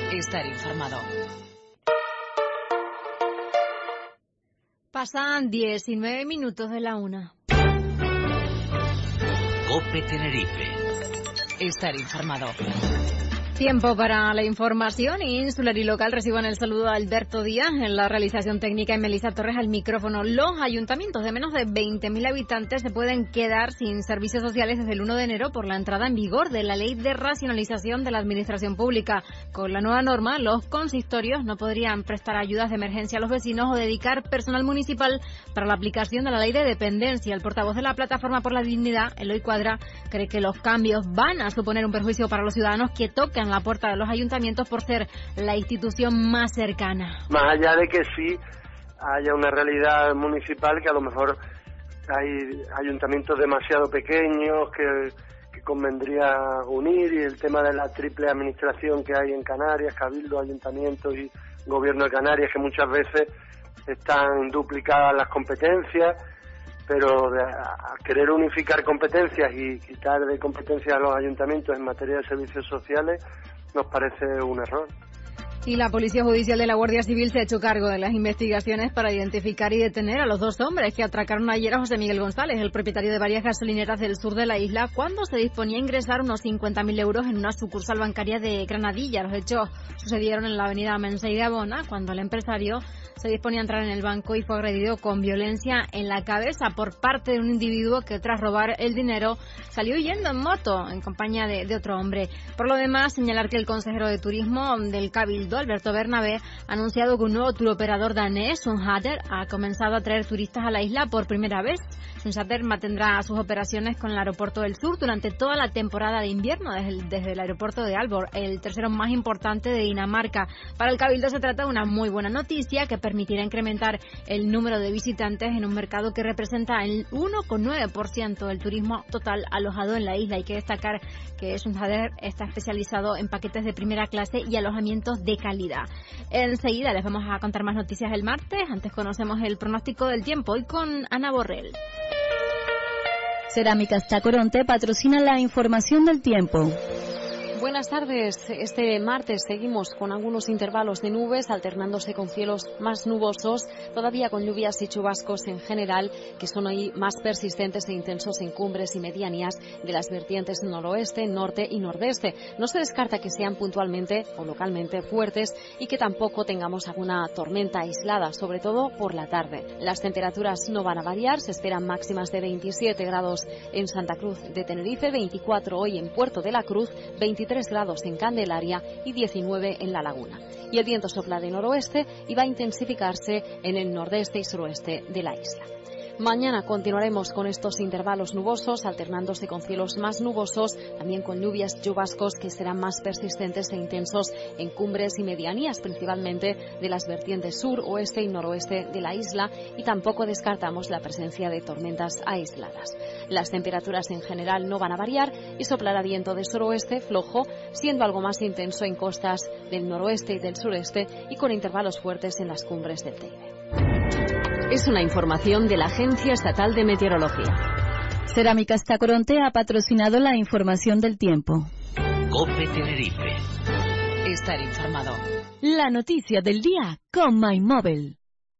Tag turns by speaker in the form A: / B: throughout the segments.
A: Estar informado.
B: Pasan 19 minutos de la 1.
A: COPE Tenerife. Estar informado.
B: Tiempo para la información insular y local. Reciban el saludo de Alberto Díaz en la realización técnica y Melissa Torres al micrófono. Los ayuntamientos de menos de 20.000 habitantes se pueden quedar sin servicios sociales desde el 1 de enero por la entrada en vigor de la Ley de Racionalización de la Administración Pública. Con la nueva norma, los consistorios no podrían prestar ayudas de emergencia a los vecinos o dedicar personal municipal para la aplicación de la Ley de Dependencia. El portavoz de la Plataforma por la Dignidad, Eloy Cuadra, cree que los cambios van a suponer un perjuicio para los ciudadanos que tocan la puerta de los ayuntamientos por ser la institución más cercana.
C: Más allá de que sí haya una realidad municipal que a lo mejor hay ayuntamientos demasiado pequeños que convendría unir, y el tema de la triple administración que hay en Canarias, Cabildo, ayuntamientos y Gobierno de Canarias, que muchas veces están duplicadas las competencias, pero a querer unificar competencias y quitar de competencias a los ayuntamientos en materia de servicios sociales nos parece un error.
B: Y la Policía Judicial de la Guardia Civil se ha hecho cargo de las investigaciones para identificar y detener a los dos hombres que atracaron ayer a José Miguel González, el propietario de varias gasolineras del sur de la isla, cuando se disponía a ingresar unos 50.000 euros en una sucursal bancaria de Granadilla. Los hechos sucedieron en la avenida Mensei de Abona, cuando el empresario se disponía a entrar en el banco y fue agredido con violencia en la cabeza por parte de un individuo que, tras robar el dinero, salió huyendo en moto en compañía de otro hombre. Por lo demás, señalar que el consejero de Turismo del Cabildo, Alberto Bernabé, ha anunciado que un nuevo turoperador danés, Sunhatter, ha comenzado a traer turistas a la isla por primera vez. Sunhatter mantendrá sus operaciones con el aeropuerto del sur durante toda la temporada de invierno desde el aeropuerto de Aalborg, el tercero más importante de Dinamarca. Para el Cabildo se trata de una muy buena noticia que permitirá incrementar el número de visitantes en un mercado que representa el 1,9% del turismo total alojado en la isla. Hay que destacar que Sunhatter está especializado en paquetes de primera clase y alojamientos de calidad. Enseguida les vamos a contar más noticias el martes. Antes conocemos el pronóstico del tiempo hoy con Ana Borrell.
D: Cerámicas Tacoronte patrocina la información del tiempo.
E: Buenas tardes. Este martes seguimos con algunos intervalos de nubes alternándose con cielos más nubosos, todavía con lluvias y chubascos en general, que son hoy más persistentes e intensos en cumbres y medianías de las vertientes noroeste, norte y nordeste. No se descarta que sean puntualmente o localmente fuertes y que tampoco tengamos alguna tormenta aislada, sobre todo por la tarde. Las temperaturas no van a variar, se esperan máximas de 27 grados en Santa Cruz de Tenerife, 24 hoy en Puerto de la Cruz, 23 grados en Candelaria y 19 en La Laguna. Y el viento sopla de noroeste y va a intensificarse en el nordeste y suroeste de la isla. Mañana continuaremos con estos intervalos nubosos, alternándose con cielos más nubosos, también con lluvias y chubascos que serán más persistentes e intensos en cumbres y medianías, principalmente de las vertientes sur, oeste y noroeste de la isla, y tampoco descartamos la presencia de tormentas aisladas. Las temperaturas en general no van a variar y soplará viento de suroeste flojo, siendo algo más intenso en costas del noroeste y del sureste y con intervalos fuertes en las cumbres del Teide.
A: Es una información de la Agencia Estatal de Meteorología.
D: Cerámicas Tacoronte ha patrocinado la información del tiempo.
A: COPE Tenerife. Estar informado.
D: La noticia del día con MyMobile.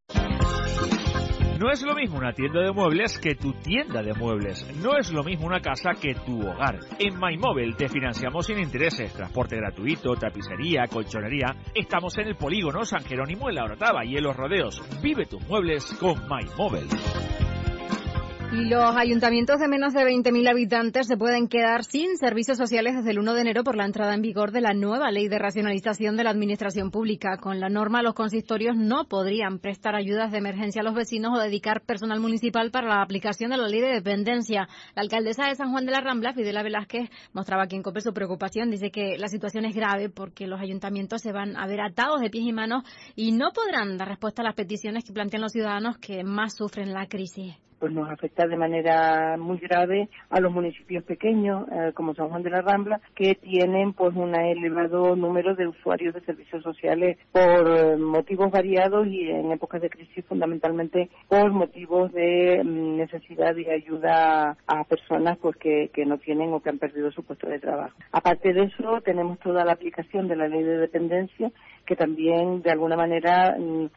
F: No es lo mismo una tienda de muebles que tu tienda de muebles. No es lo mismo una casa que tu hogar. En MyMobile te financiamos sin intereses, transporte gratuito, tapicería, colchonería. Estamos en el Polígono San Jerónimo en La Orotava y en Los Rodeos. Vive tus muebles con MyMobile.
B: Y los ayuntamientos de menos de 20.000 habitantes se pueden quedar sin servicios sociales desde el 1 de enero por la entrada en vigor de la nueva Ley de Racionalización de la Administración Pública. Con la norma, los consistorios no podrían prestar ayudas de emergencia a los vecinos o dedicar personal municipal para la aplicación de la Ley de Dependencia. La alcaldesa de San Juan de la Rambla, Fidela Velázquez, mostraba aquí en COPE su preocupación. Dice que la situación es grave porque los ayuntamientos se van a ver atados de pies y manos y no podrán dar respuesta a las peticiones que plantean los ciudadanos que más sufren la crisis.
G: pues nos afecta de manera muy grave a los municipios pequeños, como San Juan de la Rambla, que tienen pues un elevado número de usuarios de servicios sociales por motivos variados y en épocas de crisis fundamentalmente por motivos de necesidad de ayuda a personas pues que no tienen o que han perdido su puesto de trabajo. Aparte de eso, tenemos toda la aplicación de la ley de dependencia, que también de alguna manera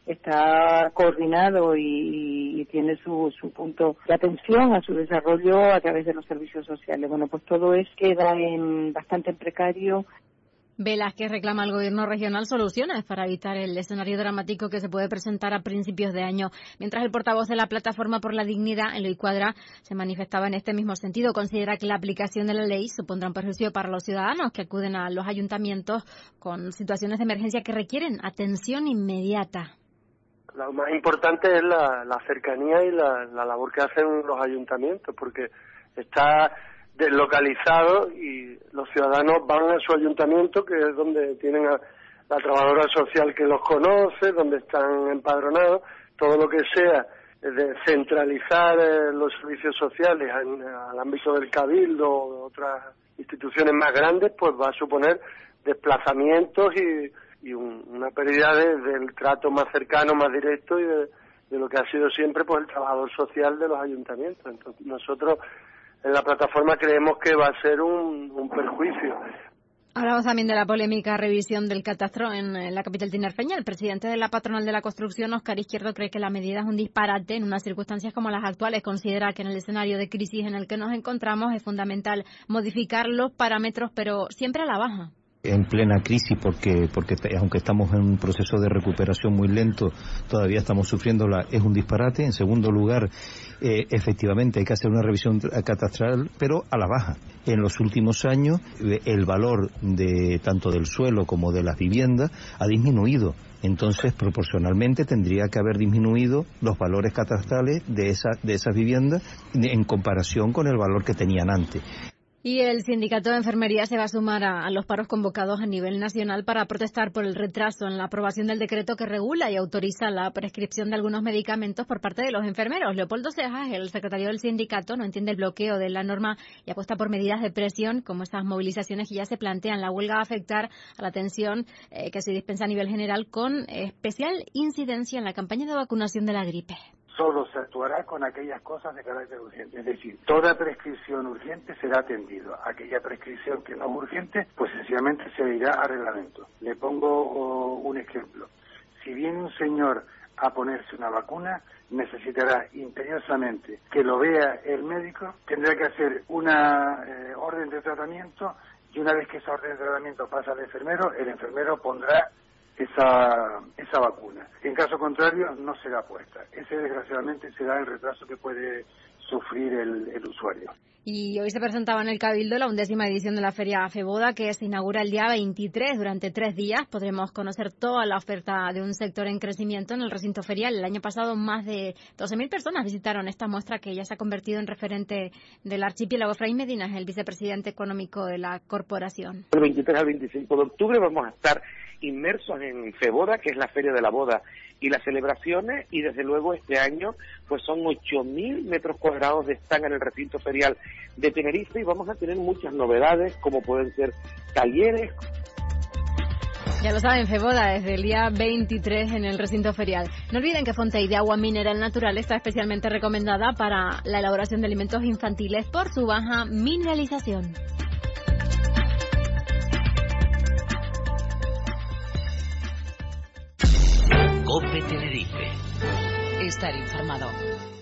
G: está coordinado y tiene su punto de atención a su desarrollo a través de los servicios sociales. Bueno, pues todo eso queda bastante en precario.
B: Velázquez reclama al gobierno regional soluciones para evitar el escenario dramático que se puede presentar a principios de año. Mientras el portavoz de la Plataforma por la Dignidad, Eloy Cuadra, se manifestaba en este mismo sentido. Considera que la aplicación de la ley supondrá un perjuicio para los ciudadanos que acuden a los ayuntamientos con situaciones de emergencia que requieren atención inmediata.
C: Lo más importante es la cercanía y la labor que hacen los ayuntamientos, porque está deslocalizado y los ciudadanos van a su ayuntamiento, que es donde tienen a la trabajadora social que los conoce, donde están empadronados. Todo lo que sea de centralizar los servicios sociales al ámbito del cabildo o de otras instituciones más grandes, pues va a suponer desplazamientos y una pérdida del trato más cercano, más directo y de lo que ha sido siempre pues el trabajador social de los ayuntamientos. Entonces nosotros en la plataforma creemos que va a ser un perjuicio.
B: Hablamos también de la polémica revisión del catastro en la capital tinerfeña. El presidente de la patronal de la construcción, Óscar Izquierdo, cree que la medida es un disparate en unas circunstancias como las actuales. Considera que en el escenario de crisis en el que nos encontramos es fundamental modificar los parámetros, pero siempre a la baja.
H: En plena crisis, porque aunque estamos en un proceso de recuperación muy lento, todavía estamos sufriéndola, es un disparate. En segundo lugar, efectivamente hay que hacer una revisión catastral, pero a la baja. En los últimos años, el valor de tanto del suelo como de las viviendas ha disminuido. Entonces, proporcionalmente, tendría que haber disminuido los valores catastrales de esas viviendas en comparación con el valor que tenían antes.
B: Y el sindicato de enfermería se va a sumar a los paros convocados a nivel nacional para protestar por el retraso en la aprobación del decreto que regula y autoriza la prescripción de algunos medicamentos por parte de los enfermeros. Leopoldo Cejas, el secretario del sindicato, no entiende el bloqueo de la norma y apuesta por medidas de presión como estas movilizaciones que ya se plantean. La huelga va a afectar a la atención que se dispensa a nivel general con especial incidencia en la campaña de vacunación de la gripe.
I: Solo se actuará con aquellas cosas de carácter urgente, es decir, toda prescripción urgente será atendido. Aquella prescripción que no es urgente, pues sencillamente se irá a reglamento. Le pongo un ejemplo. Si viene un señor a ponerse una vacuna, necesitará imperiosamente que lo vea el médico, tendrá que hacer una orden de tratamiento y una vez que esa orden de tratamiento pasa al enfermero, el enfermero pondrá esa vacuna. En caso contrario, no será puesta. Ese, desgraciadamente, será el retraso que puede sufrir el usuario.
B: Y hoy se presentaba en el Cabildo la 11ª edición de la Feria Feboda, que se inaugura el día 23. Durante 3 días podremos conocer toda la oferta de un sector en crecimiento en el recinto ferial. El año pasado más de 12.000 personas visitaron esta muestra que ya se ha convertido en referente del archipiélago. Efraín Medina es el vicepresidente económico de la corporación.
J: Del 23 al 25 de octubre vamos a estar inmersos en Feboda, que es la feria de la boda y las celebraciones, y desde luego este año pues son 8.000 metros cuadrados de stand en el recinto ferial de Tenerife, y vamos a tener muchas novedades como pueden ser talleres.
B: Ya lo saben, Feboda desde el día 23 en el recinto ferial. No olviden que Fontey de agua mineral natural está especialmente recomendada para la elaboración de alimentos infantiles por su baja mineralización.
K: COPE Tenerife.
E: Estar informado.